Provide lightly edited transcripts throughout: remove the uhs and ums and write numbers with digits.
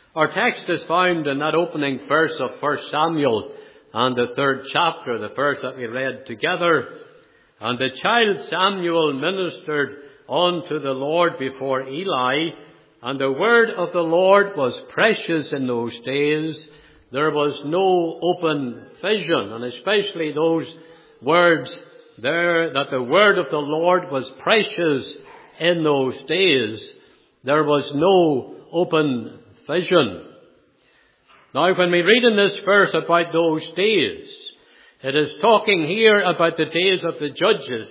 Our text is found in that opening verse of 1 Samuel and the 3rd chapter, the verse that we read together. And the child Samuel ministered unto the Lord before Eli, and the word of the Lord was precious in those days. There was no open vision, and especially those words there, that the word of the Lord was precious in those days. There was no open vision. Now, when we read in this verse about those days, it is talking here about the days of the judges.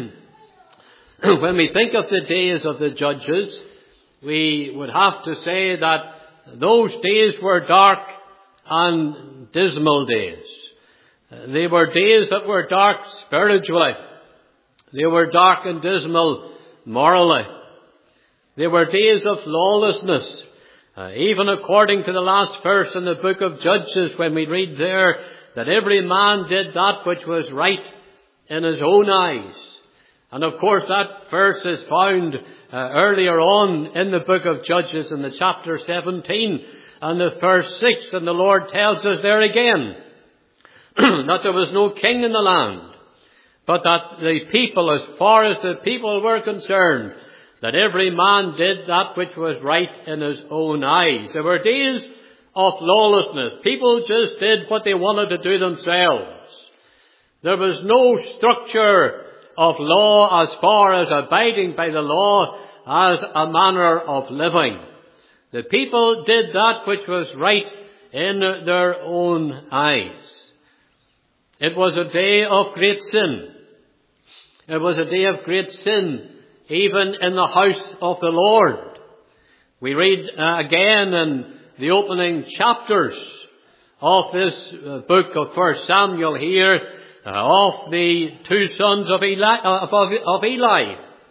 When we think of the days of the judges, we would have to say that those days were dark and dismal days. They were days that were dark spiritually. They were dark and dismal morally. They were days of lawlessness. Even according to the last verse in the book of Judges, when we read there that every man did that which was right in his own eyes. And of course that verse is found earlier on in the book of Judges in the chapter 17 and the verse 6. And the Lord tells us there again that there was no king in the land, but that the people, as far as the people were concerned, that every man did that which was right in his own eyes. There were days of lawlessness. People just did what they wanted to do themselves. There was no structure of law as far as abiding by the law as a manner of living. The people did that which was right in their own eyes. It was a day of great sin. It was a day of great sin even in the house of the Lord. We read again in the opening chapters of this book of 1 Samuel here of the two sons of Eli.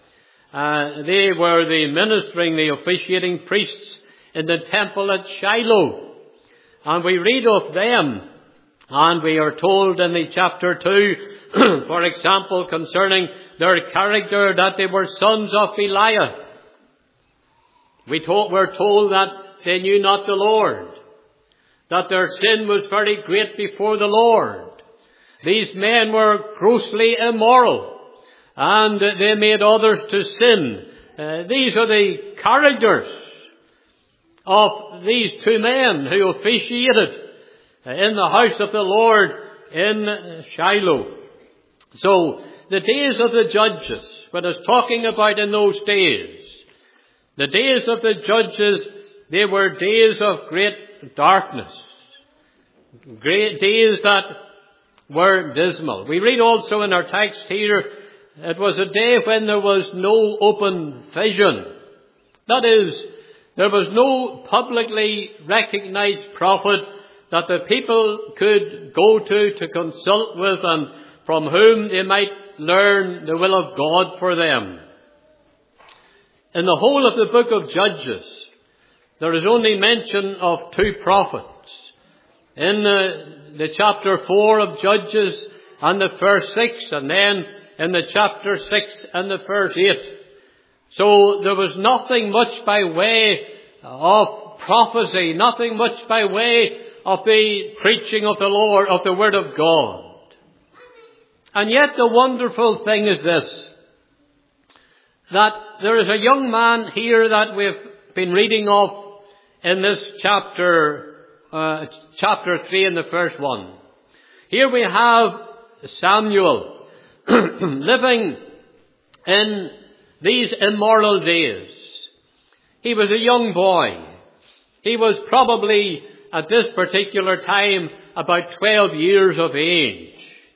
They were the officiating priests in the temple at Shiloh. And we read of them, and we are told in the chapter 2, for example, concerning their character, that they were sons of Belial. We're told that they knew not the Lord, that their sin was very great before the Lord. These men were grossly immoral, and they made others to sin. These are the characters of these two men who officiated in the house of the Lord in Shiloh. So, the days of the judges, when it's talking about in those days, the days of the judges, they were days of great darkness, great days that were dismal. We read also in our text here, it was a day when there was no open vision. That is, there was no publicly recognized prophet that the people could go to consult with, and from whom they might learn the will of God for them. In the whole of the book of Judges, there is only mention of two prophets. In the chapter 4 of Judges and the verse 6, and then in the chapter 6 and the verse 8. So there was nothing much by way of prophecy, nothing much by way of the preaching of the Lord, of the Word of God. And yet the wonderful thing is this, that there is a young man here that we've been reading of in this chapter 3 in the first one. Here we have Samuel living in these immoral days. He was a young boy. He was probably at this particular time about 12 years of age.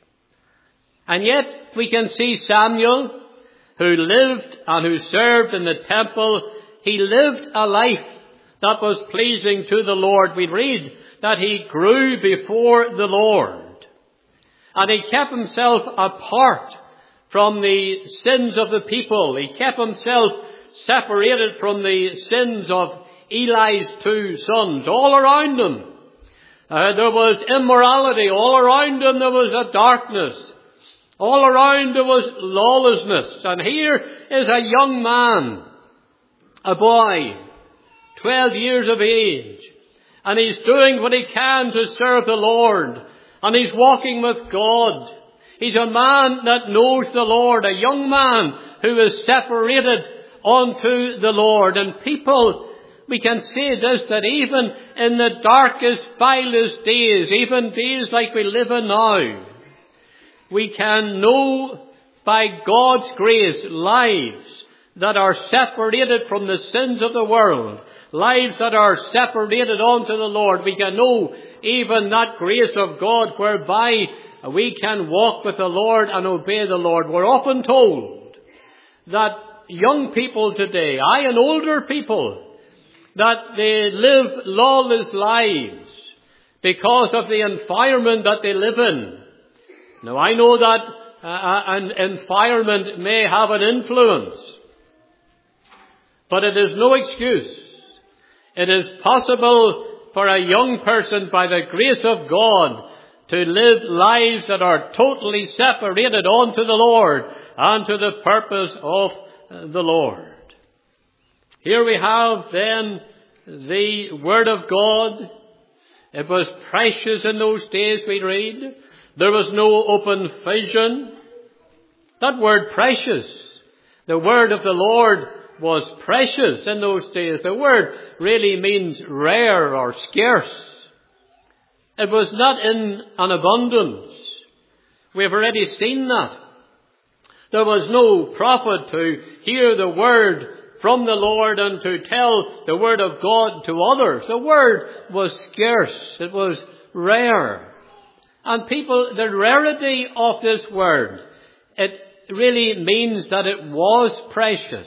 And yet we can see Samuel, who lived and who served in the temple. He lived a life that was pleasing to the Lord. We read that he grew before the Lord, and he kept himself apart from the sins of the people. He kept himself separated from the sins of Eli's two sons. All around him there was immorality. All around him there was a darkness. All around there was lawlessness. And here is a young man, a boy, 12 years of age, and he's doing what he can to serve the Lord, and he's walking with God. He's a man that knows the Lord, a young man who is separated unto the Lord. And people, we can say this, that even in the darkest, vilest days, even days like we live in now, we can know by God's grace lives that are separated from the sins of the world, lives that are separated unto the Lord. We can know even that grace of God whereby we can walk with the Lord and obey the Lord. We're often told that young people today, and older people, that they live lawless lives because of the environment that they live in. Now, I know that an environment may have an influence, but it is no excuse. It is possible for a young person, by the grace of God, to live lives that are totally separated unto the Lord and to the purpose of the Lord. Here we have then the Word of God. It was precious in those days, we read. There was no open vision. That word precious, the Word of the Lord was precious in those days. The word really means rare or scarce. It was not in an abundance. We have already seen that. There was no prophet to hear the word from the Lord and to tell the word of God to others. The word was scarce. It was rare. And people, the rarity of this word, it really means that it was precious.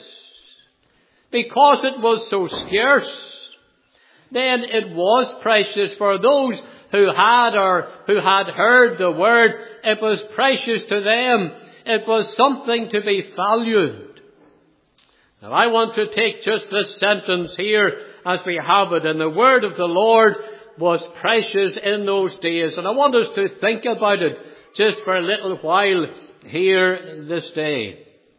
Because it was so scarce, then it was precious for those who had heard the word. It was precious to them. It was something to be valued. Now, I want to take just this sentence here as we have it. And the word of the Lord was precious in those days. And I want us to think about it just for a little while here this day.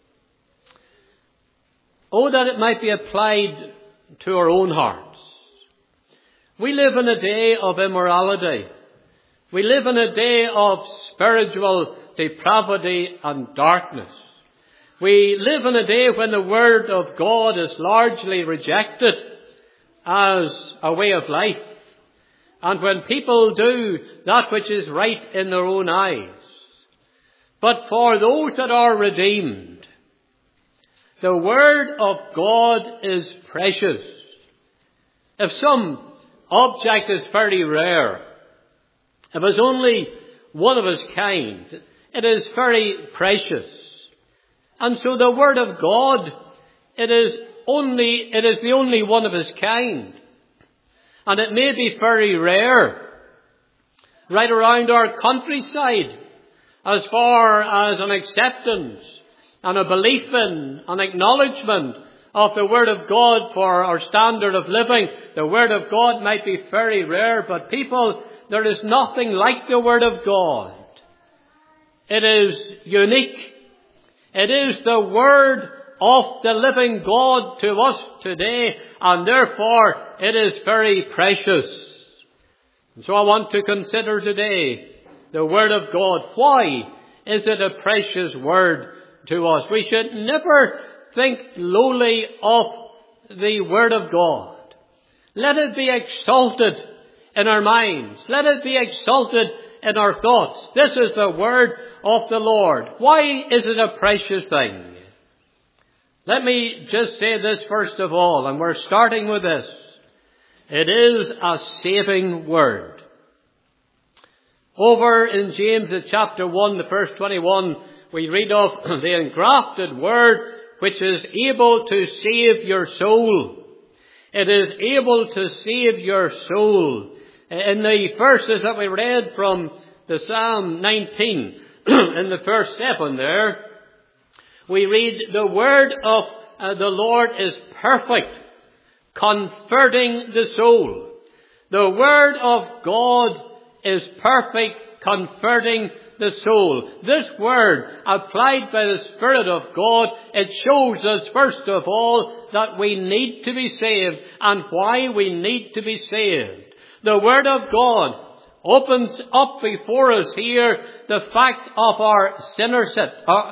Oh, that it might be applied to our own hearts. We live in a day of immorality. We live in a day of spiritual depravity and darkness. We live in a day when the Word of God is largely rejected as a way of life. And when people do that which is right in their own eyes. But for those that are redeemed, the Word of God is precious. If some object is very rare, if it's only one of its kind, it is very precious. And so the Word of God, it is the only one of its kind. And it may be very rare. Right around our countryside, as far as an acceptance and a belief in, an acknowledgement of the Word of God for our standard of living, the Word of God might be very rare, but people, there is nothing like the Word of God. It is unique. It is the Word of the living God to us today, and therefore it is very precious. And so I want to consider today the Word of God. Why is it a precious Word to us? We should never think lowly of the Word of God. Let it be exalted in our minds. Let it be exalted in our thoughts. This is the Word of the Lord. Why is it a precious thing? Let me just say this first of all, and we're starting with this. It is a saving Word. Over in James chapter 1, the verse 21, we read of the engrafted Word which is able to save your soul. It is able to save your soul. In the verses that we read from the Psalm 19, in the verse 7 there, we read, the Word of the Lord is perfect, comforting the soul. The Word of God is perfect, comforting the soul. This Word, applied by the Spirit of God, it shows us first of all that we need to be saved and why we need to be saved. The Word of God opens up before us here the fact of our sinnership,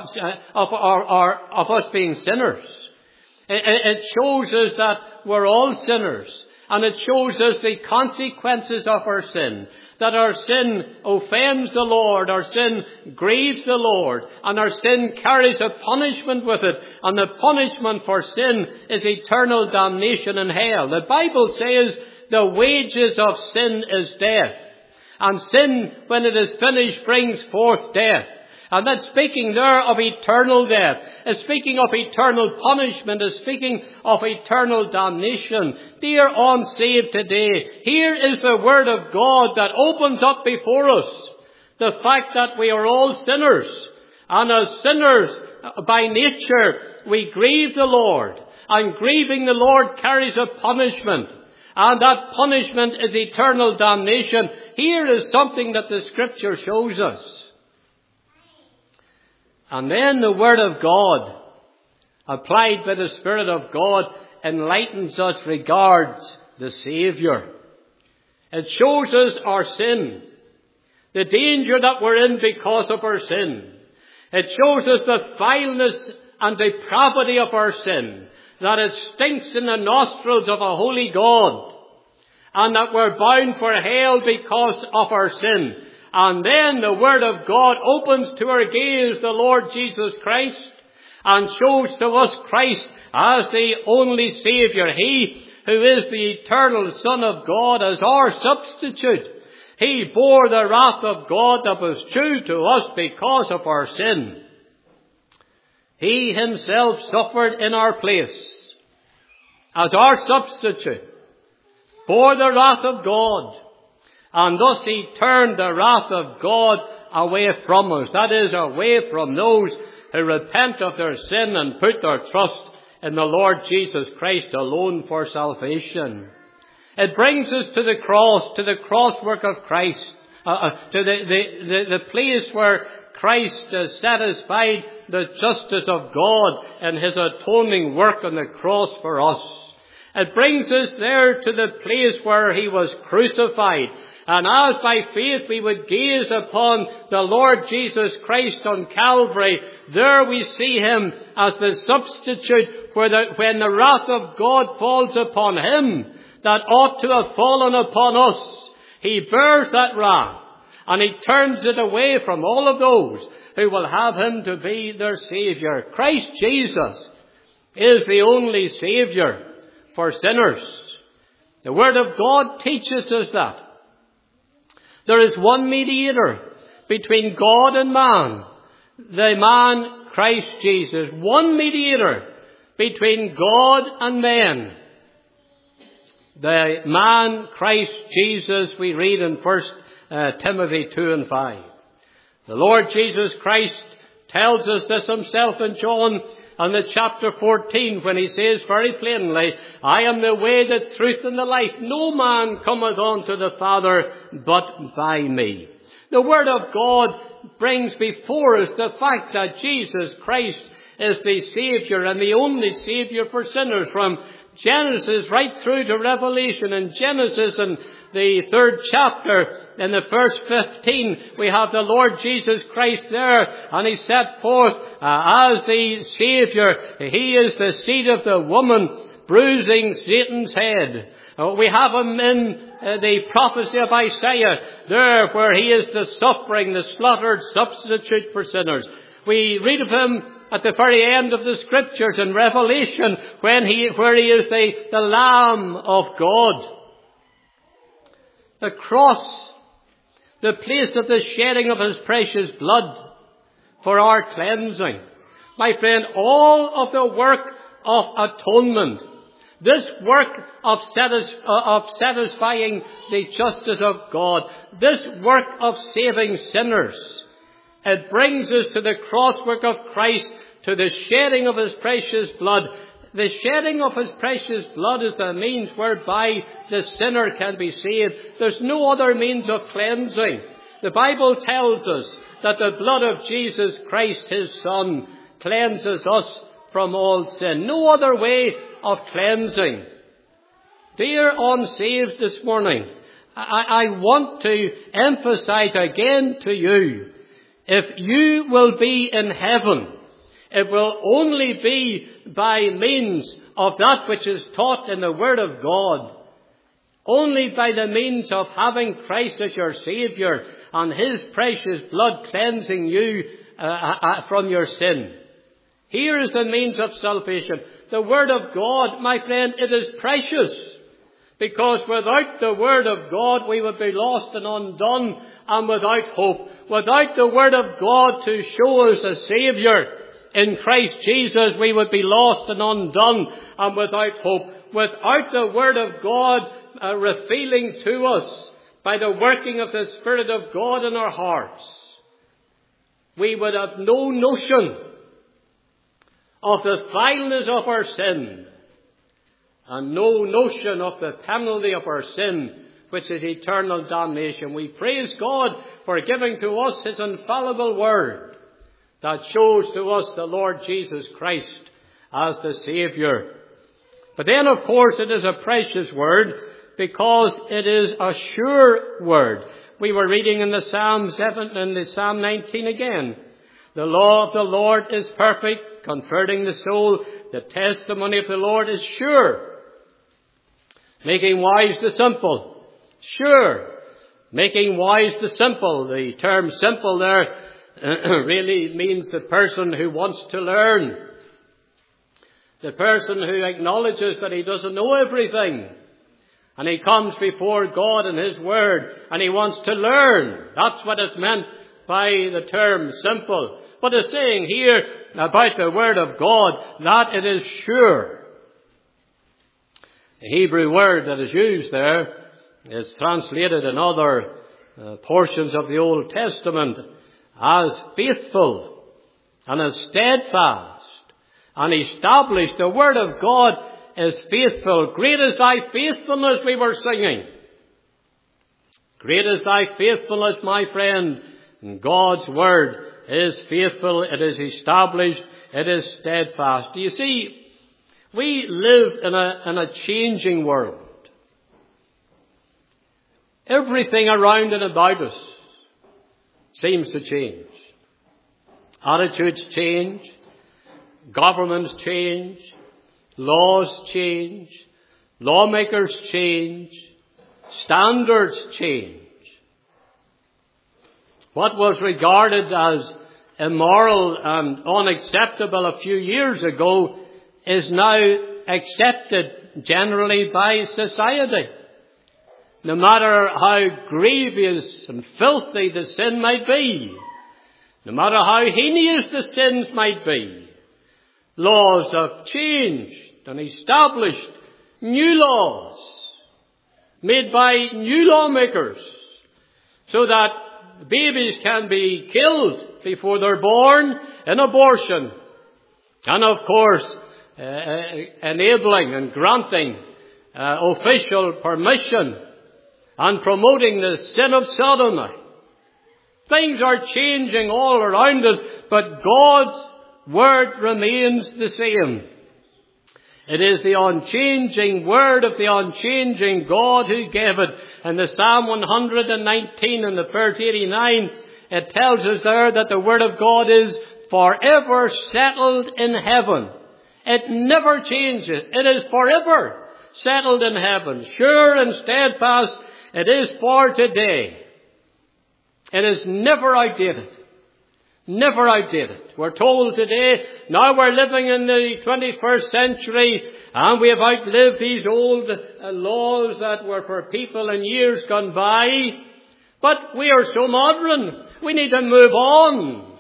of us being sinners. It shows us that we're all sinners. And it shows us the consequences of our sin. That our sin offends the Lord, our sin grieves the Lord, and our sin carries a punishment with it. And the punishment for sin is eternal damnation in hell. The Bible says the wages of sin is death. And sin, when it is finished, brings forth death. And that's speaking there of eternal death. It's speaking of eternal punishment. It's speaking of eternal damnation. Dear unsaved today, here is the Word of God that opens up before us the fact that we are all sinners. And as sinners, by nature, we grieve the Lord. And grieving the Lord carries a punishment. And that punishment is eternal damnation. Here is something that the Scripture shows us. And then the Word of God, applied by the Spirit of God, enlightens us regards the Saviour. It shows us our sin, the danger that we're in because of our sin. It shows us the vileness and depravity of our sin, that it stinks in the nostrils of a holy God, and that we're bound for hell because of our sin. And then the Word of God opens to our gaze the Lord Jesus Christ and shows to us Christ as the only Saviour. He who is the eternal Son of God as our substitute. He bore the wrath of God that was due to us because of our sin. He himself suffered in our place as our substitute, bore the wrath of God. And thus he turned the wrath of God away from us. That is, away from those who repent of their sin and put their trust in the Lord Jesus Christ alone for salvation. It brings us to the cross work of Christ, to the place where Christ has satisfied the justice of God in his atoning work on the cross for us. It brings us there to the place where he was crucified. And as by faith we would gaze upon the Lord Jesus Christ on Calvary, there we see him as the substitute when the wrath of God falls upon him that ought to have fallen upon us. He bears that wrath and he turns it away from all of those who will have him to be their Saviour. Christ Jesus is the only Saviour for sinners. The Word of God teaches us that. There is one mediator between God and man, the man Christ Jesus. One mediator between God and men, the man Christ Jesus, we read in 1 Timothy 2 and 5. The Lord Jesus Christ tells us this himself in John and the chapter 14 when he says very plainly, I am the way, the truth and the life. No man cometh unto the Father but by me. The Word of God brings before us the fact that Jesus Christ is the Saviour and the only Saviour for sinners. From Genesis right through to Revelation. In Genesis and the 3rd chapter, in the verse 15, we have the Lord Jesus Christ there, and he set forth as the Saviour. He is the seed of the woman, bruising Satan's head. We have him in the prophecy of Isaiah, there where he is the suffering, the slaughtered substitute for sinners. We read of him at the very end of the Scriptures in Revelation, where he is the Lamb of God. The cross, the place of the shedding of his precious blood for our cleansing. My friend, all of the work of atonement, this work of satisfying the justice of God, this work of saving sinners, it brings us to the cross work of Christ, to the shedding of his precious blood. The shedding of his precious blood is the means whereby the sinner can be saved. There's no other means of cleansing. The Bible tells us that the blood of Jesus Christ, his Son, cleanses us from all sin. No other way of cleansing. Dear unsaved this morning, I want to emphasize again to you, if you will be in heaven, it will only be by means of that which is taught in the Word of God. Only by the means of having Christ as your Saviour and His precious blood cleansing you from your sin. Here is the means of salvation. The Word of God, my friend, it is precious. Because without the Word of God, we would be lost and undone and without hope. Without the Word of God to show us a Saviour in Christ Jesus, we would be lost and undone and without hope. Without the Word of God revealing to us by the working of the Spirit of God in our hearts, we would have no notion of the vileness of our sin and no notion of the penalty of our sin, which is eternal damnation. We praise God for giving to us His infallible Word that shows to us the Lord Jesus Christ as the Saviour. But then, of course, it is a precious Word because it is a sure Word. We were reading in the Psalm 19 again. The law of the Lord is perfect, comforting the soul. The testimony of the Lord is sure, making wise the simple. Sure, making wise the simple. The term simple there really means the person who wants to learn. The person who acknowledges that he doesn't know everything. And he comes before God and His Word and he wants to learn. That's what is meant by the term simple. But it's saying here about the Word of God that it is sure. The Hebrew word that is used there is translated in other portions of the Old Testament as faithful and as steadfast and established. The Word of God is faithful. Great is thy faithfulness, we were singing. Great is thy faithfulness, my friend. And God's Word is faithful. It is established. It is steadfast. Do you see, we live in a changing world. Everything around and about us seems to change. Attitudes change. Governments change. Laws change. Lawmakers change. Standards change. What was regarded as immoral and unacceptable a few years ago is now accepted generally by society. No matter how grievous and filthy the sin might be, no matter how heinous the sins might be, laws have changed and established new laws made by new lawmakers so that babies can be killed before they're born in abortion. And of course, enabling and granting official permission and promoting the sin of sodomy. Things are changing all around us, but God's Word remains the same. It is the unchanging Word of the unchanging God who gave it. In the Psalm 119 and the verse 89, it tells us there that the Word of God is forever settled in heaven. It never changes. It is forever settled in heaven. Sure and steadfast, it is for today. It is never outdated. Never outdated. We're told today, now we're living in the 21st century and we have outlived these old laws that were for people in years gone by. But we are so modern. We need to move on.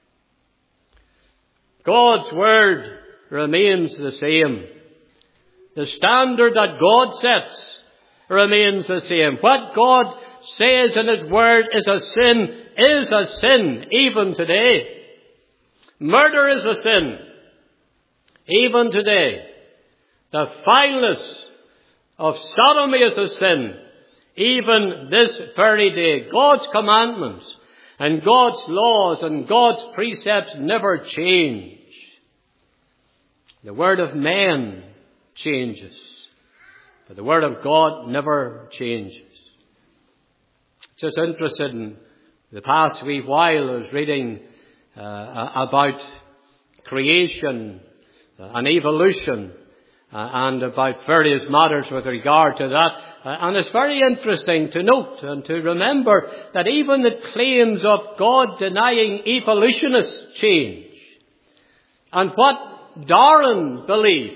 God's Word remains the same. The standard that God sets remains the same. What God says in His Word is a sin even today. Murder is a sin even today. The vileness of sodomy is a sin even this very day. God's commandments and God's laws and God's precepts never change. The word of man changes, but the Word of God never changes. Just interested in the past wee while I was reading about creation and evolution and about various matters with regard to that. And it's very interesting to note and to remember that even the claims of God denying evolutionists change. And what Darwin believed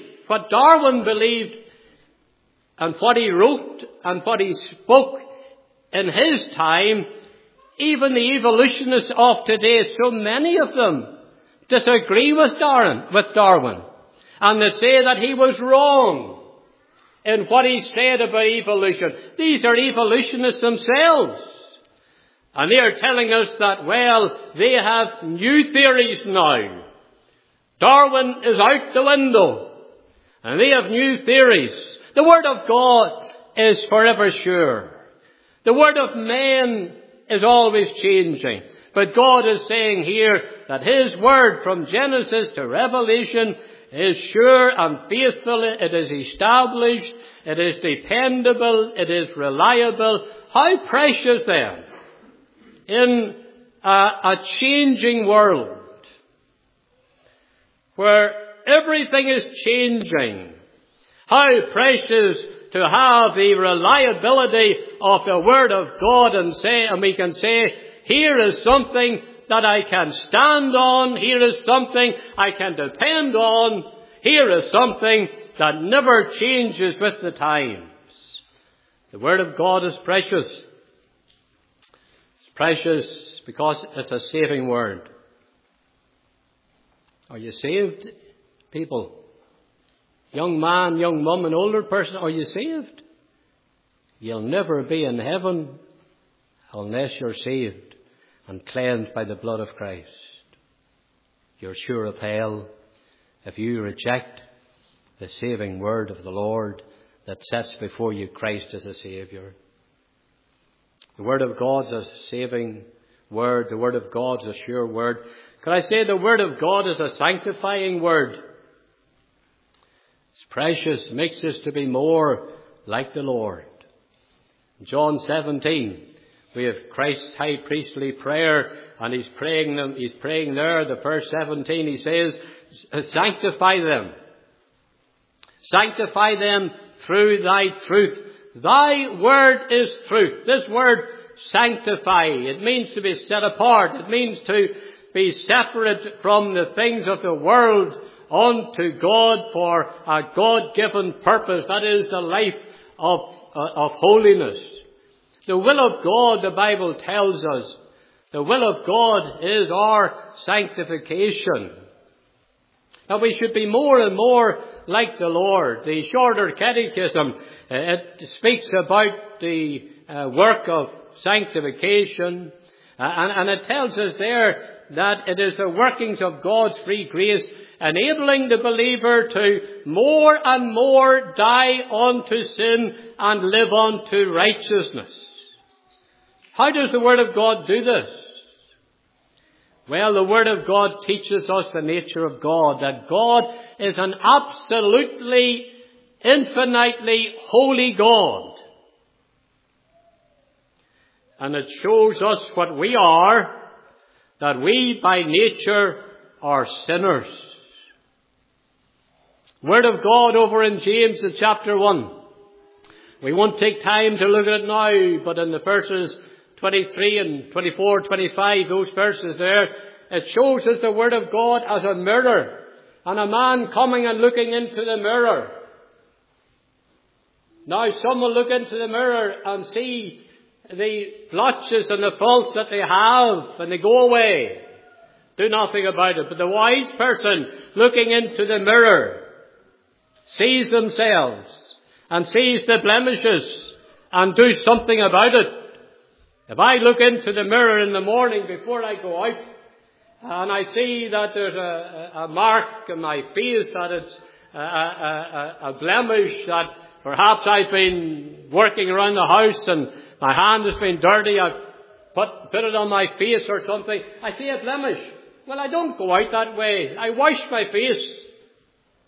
and what he wrote and what he spoke in his time, even the evolutionists of today, so many of them disagree with Darwin. And they say that he was wrong in what he said about evolution. These are evolutionists themselves. And they are telling us that, well, they have new theories now. Darwin is out the window. And they have new theories. The Word of God is forever sure. The Word of man is always changing. But God is saying here that His Word from Genesis to Revelation is sure and faithful. It is established. It is dependable. It is reliable. How precious then in a changing world where everything is changing. How precious to have the reliability of the Word of God and we can say, here is something that I can stand on. Here is something I can depend on. Here is something that never changes with the times. The Word of God is precious. It's precious because it's a saving Word. Are you saved, people? Young man, young mum, and older person, are you saved? You'll never be in heaven unless you're saved and cleansed by the blood of Christ. You're sure of hell if you reject the saving word of the Lord that sets before you Christ as a Saviour. The Word of God is a saving Word. The Word of God is a sure Word. Could I say the Word of God is a sanctifying Word? It's precious, makes us to be more like the Lord. In John 17, we have Christ's high priestly prayer, and He's praying there, the verse 17, He says, sanctify them. Sanctify them through Thy truth. Thy word is truth. This word, sanctify, it means to be set apart. It means to be separate from the things of the world unto God for a God-given purpose. That is the life of holiness. The will of God, the Bible tells us, the will of God is our sanctification. That we should be more and more like the Lord. The Shorter Catechism, it speaks about the work of sanctification. And it tells us there that it is the workings of God's free grace enabling the believer to more and more die unto sin and live unto righteousness. How does the Word of God do this? Well, the Word of God teaches us the nature of God, that God is an absolutely, infinitely holy God. And it shows us what we are, that we by nature are sinners. Word of God over in James in chapter 1. We won't take time to look at it now, but in the verses 23 and 24, 25, those verses there, it shows us the Word of God as a mirror, and a man coming and looking into the mirror. Now some will look into the mirror and see the blotches and the faults that they have, and they go away. Do nothing about it. But the wise person looking into the mirror sees themselves and sees the blemishes and do something about it. If I look into the mirror in the morning before I go out and I see that there's a mark on my face, that it's a blemish, that perhaps I've been working around the house and my hand has been dirty, I've put it on my face or something, I see a blemish. Well, I don't go out that way. I wash my face.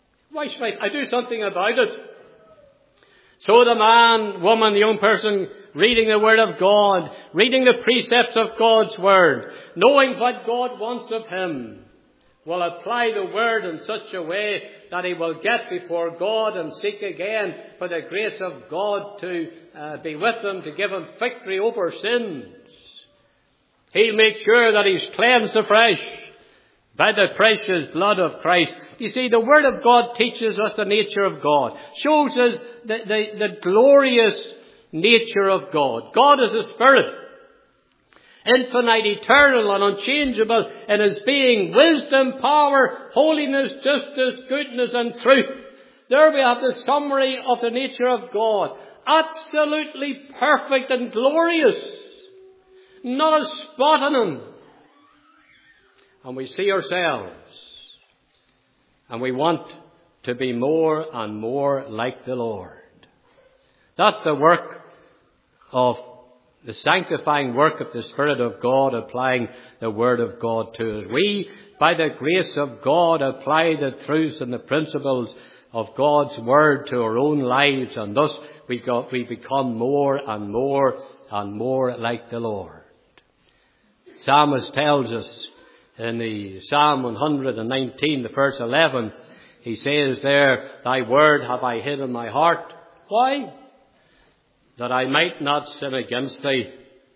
I do something about it. So the man, woman, the young person reading the Word of God, reading the precepts of God's Word, knowing what God wants of him, will apply the Word in such a way that he will get before God and seek again for the grace of God to be with him, to give him victory over sins. He'll make sure that he's cleansed afresh by the precious blood of Christ. You see, the Word of God teaches us the nature of God, shows us the glorious nature of God. God is a Spirit, infinite, eternal, and unchangeable in his being, wisdom, power, holiness, justice, goodness, and truth. There we have the summary of the nature of God. Absolutely perfect and glorious. Not a spot on him. And we see ourselves, and we want to be more and more like the Lord. That's the work of the sanctifying work of the Spirit of God, applying the Word of God to us. We, by the grace of God, apply the truths and the principles of God's Word to our own lives, and thus we become more and more and more like the Lord. Psalmist tells us in the Psalm 119, the verse 11, he says there, "Thy word have I hid in my heart." Why? That I might not sin against thee.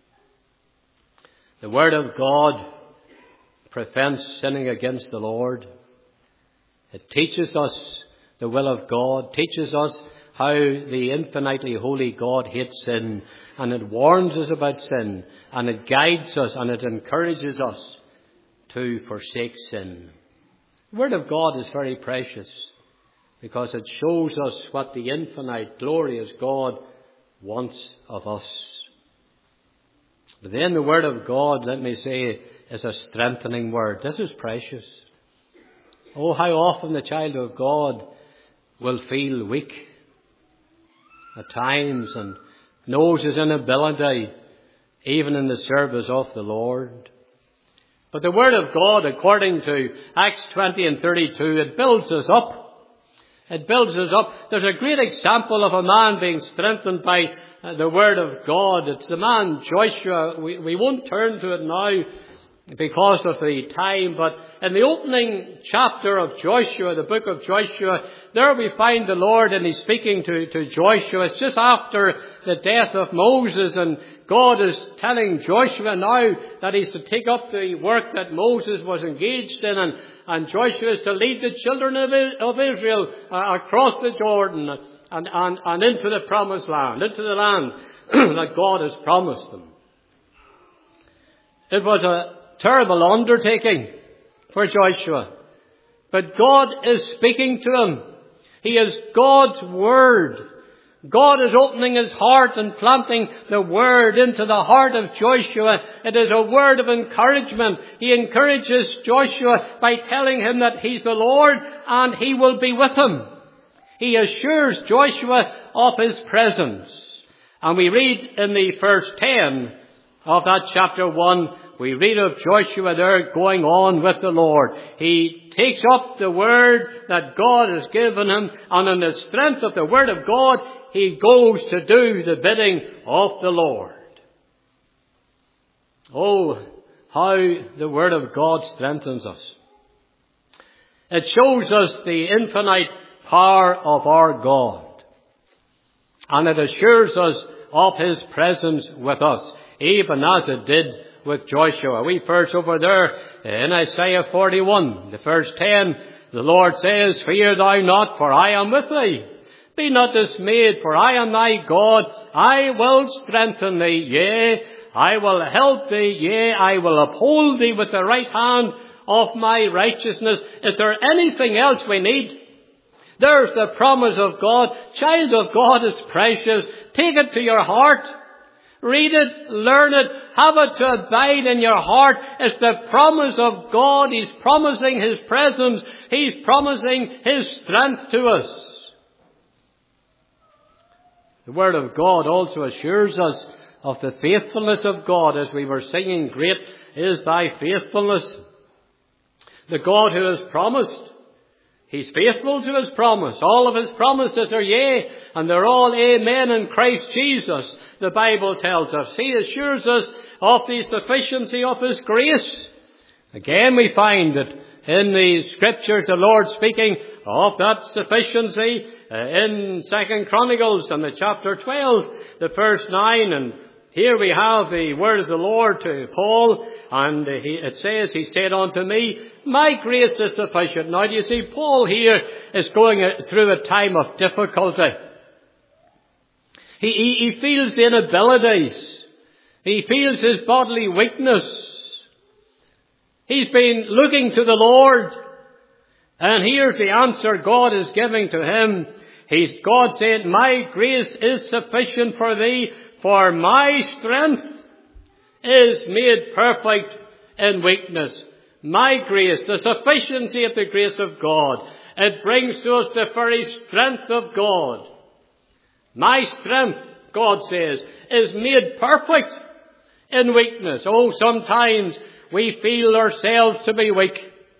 The Word of God prevents sinning against the Lord. It teaches us the will of God, teaches us how the infinitely holy God hates sin, and it warns us about sin, and it guides us, and it encourages us to forsake sin. The Word of God is very precious because it shows us what the infinite, glorious God wants of us. But then the Word of God, let me say, is a strengthening Word. This is precious. Oh, how often the child of God will feel weak at times and knows his inability even in the service of the Lord. But the Word of God, according to Acts 20 and 32, it builds us up. It builds us up. There's a great example of a man being strengthened by the Word of God. It's the man Joshua. We won't turn to it now because of the time, but in the opening chapter of Joshua, the book of Joshua, there we find the Lord, and he's speaking to Joshua. It's just after the death of Moses, and God is telling Joshua now that he's to take up the work that Moses was engaged in, and Joshua is to lead the children of Israel across the Jordan and into the promised land, into the land that God has promised them. It was a terrible undertaking for Joshua, but God is speaking to him. He is God's Word. God is opening his heart and planting the Word into the heart of Joshua. It is a word of encouragement. He encourages Joshua by telling him that he's the Lord and he will be with him. He assures Joshua of his presence. And we read in the verse 10 of that chapter 1, we read of Joshua there going on with the Lord. He takes up the Word that God has given him, and in the strength of the Word of God, he goes to do the bidding of the Lord. Oh, how the Word of God strengthens us. It shows us the infinite power of our God. And it assures us of his presence with us, even as it did with Joshua. We verse over there in Isaiah 41, the verse 10, the Lord says, "Fear thou not, for I am with thee. Be not dismayed, for I am thy God. I will strengthen thee, yea, I will help thee, yea, I will uphold thee with the right hand of my righteousness." Is there anything else we need? There's the promise of God. Child of God, is precious. Take it to your heart. Read it, learn it, have it to abide in your heart. It's the promise of God. He's promising his presence. He's promising his strength to us. The Word of God also assures us of the faithfulness of God, as we were singing, "Great is thy faithfulness." The God who has promised, He's faithful to His promise. All of His promises are yea, and they're all amen in Christ Jesus, the Bible tells us. He assures us of the sufficiency of His grace. Again, we find that in the Scriptures, the Lord speaking of that sufficiency in 2 Chronicles and the chapter 12, the verse 9, and here we have the word of the Lord to Paul, and it says, He said unto me, my grace is sufficient. Now, do you see, Paul here is going through a time of difficulty. He feels the inabilities. He feels his bodily weakness. He's been looking to the Lord, and here's the answer God is giving to him. God said, my grace is sufficient for thee, for my strength is made perfect in weakness. My grace, the sufficiency of the grace of God, it brings to us the very strength of God. My strength, God says, is made perfect in weakness. Oh, sometimes we feel ourselves to be weak.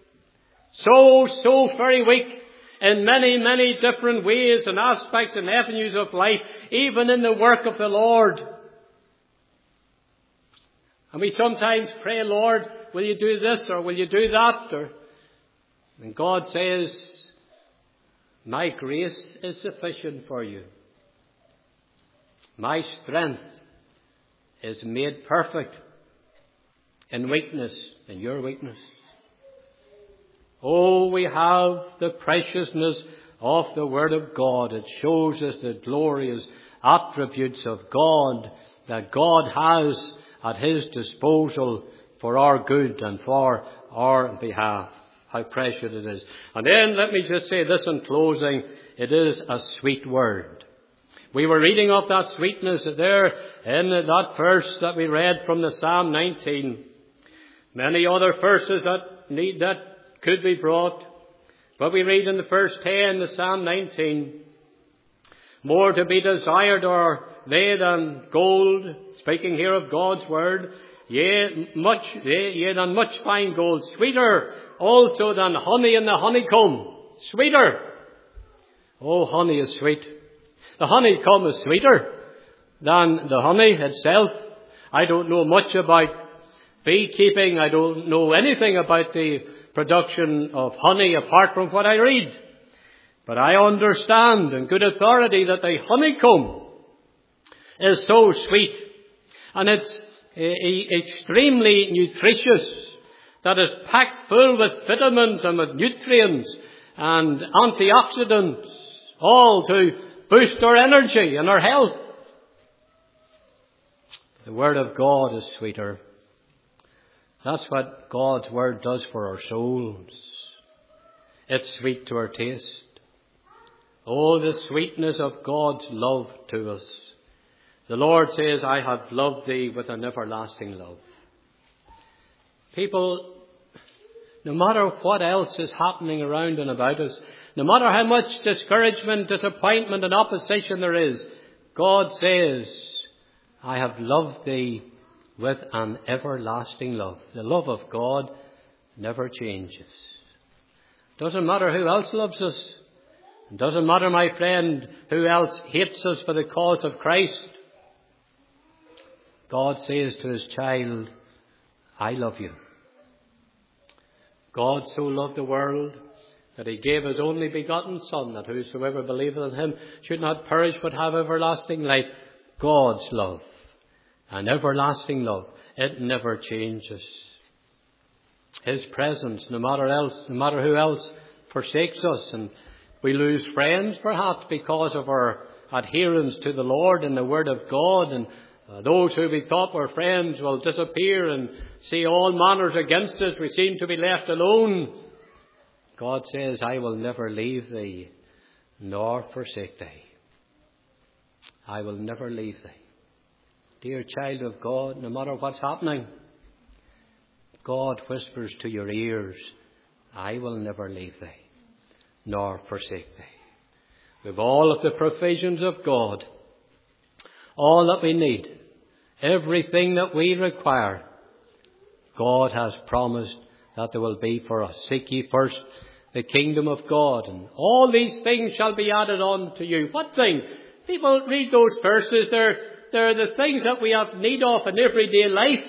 So very weak in many, many different ways and aspects and avenues of life, even in the work of the Lord. And we sometimes pray, Lord, will you do this or will you do that? And God says, my grace is sufficient for you. My strength is made perfect in weakness, in your weakness. Oh, we have the preciousness of the Word of God. It shows us the glorious attributes of God that God has at His disposal for our good and for our behalf. How precious it is. And then let me just say this in closing. It is a sweet word. We were reading of that sweetness there in that verse that we read from the Psalm 19. Many other verses that could be brought. But we read in the verse 10, the Psalm 19, more to be desired are they than gold, speaking here of God's word, yea, than much fine gold, sweeter also than honey in the honeycomb. Sweeter. Oh, honey is sweet. The honeycomb is sweeter than the honey itself. I don't know much about beekeeping. I don't know anything about the production of honey apart from what I read. But I understand in good authority that the honeycomb is so sweet, and it's extremely nutritious, that it's packed full with vitamins and with nutrients and antioxidants, all to boost our energy and our health. The Word of God is sweeter. That's what God's Word does for our souls. It's sweet to our taste. Oh, the sweetness of God's love to us. The Lord says, I have loved thee with an everlasting love. People, no matter what else is happening around and about us, no matter how much discouragement, disappointment and opposition there is, God says, I have loved thee with an everlasting love. The love of God never changes. Doesn't matter who else loves us. It doesn't matter, my friend, who else hates us for the cause of Christ. God says to His child, I love you. God so loved the world that He gave His only begotten Son, that whosoever believeth in Him should not perish but have everlasting life. God's love, an everlasting love, it never changes. His presence, no matter who else forsakes us, and we lose friends perhaps because of our adherence to the Lord and the Word of God, and those who we thought were friends will disappear and see all manners against us. We seem to be left alone. God says, I will never leave thee nor forsake thee. I will never leave thee. Dear child of God, no matter what's happening, God whispers to your ears, I will never leave thee nor forsake thee. With all of the provisions of God, all that we need, everything that we require, God has promised that there will be for us. Seek ye first the kingdom of God, and all these things shall be added on to you. What thing? People read those verses. They're the things that we have need of in everyday life.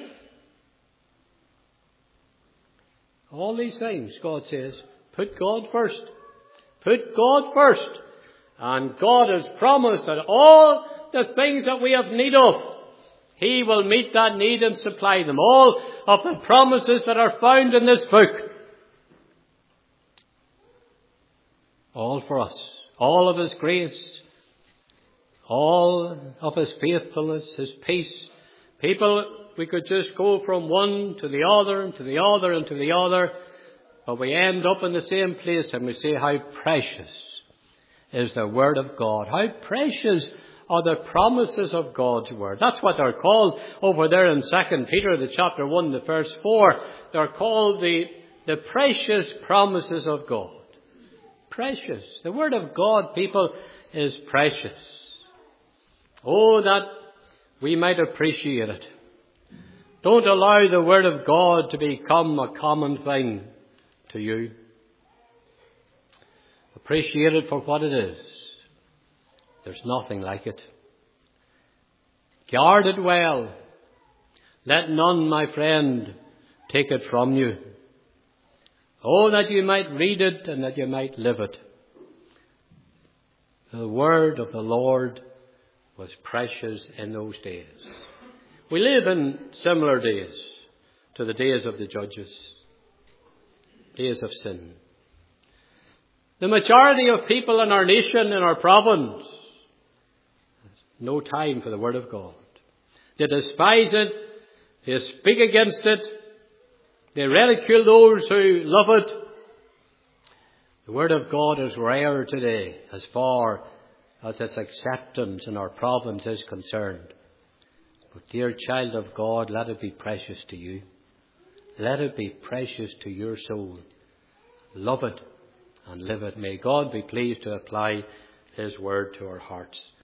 All these things, God says, put God first. Put God first. And God has promised that all the things that we have need of, He will meet that need and supply them. All of the promises that are found in this book. All for us. All of His grace. All of His faithfulness, His peace. People, we could just go from one to the other and to the other and to the other. But we end up in the same place and we say how precious is the Word of God. How precious are the promises of God's Word. That's what they're called over there in 2 Peter, the chapter 1, the verse 4. They're called the precious promises of God. Precious. The Word of God, people, is precious. Oh, that we might appreciate it. Don't allow the Word of God to become a common thing to you. Appreciate it for what it is. There's nothing like it. Guard it well. Let none, my friend, take it from you. Oh, that you might read it and that you might live it. The word of the Lord was precious in those days. We live in similar days to the days of the judges, days of sin. The majority of people in our nation, in our province, has no time for the Word of God. They despise it. They speak against it. They ridicule those who love it. The Word of God is rare today as far as its acceptance in our province is concerned. But dear child of God, let it be precious to you. Let it be precious to your soul. Love it and live it. May God be pleased to apply His Word to our hearts.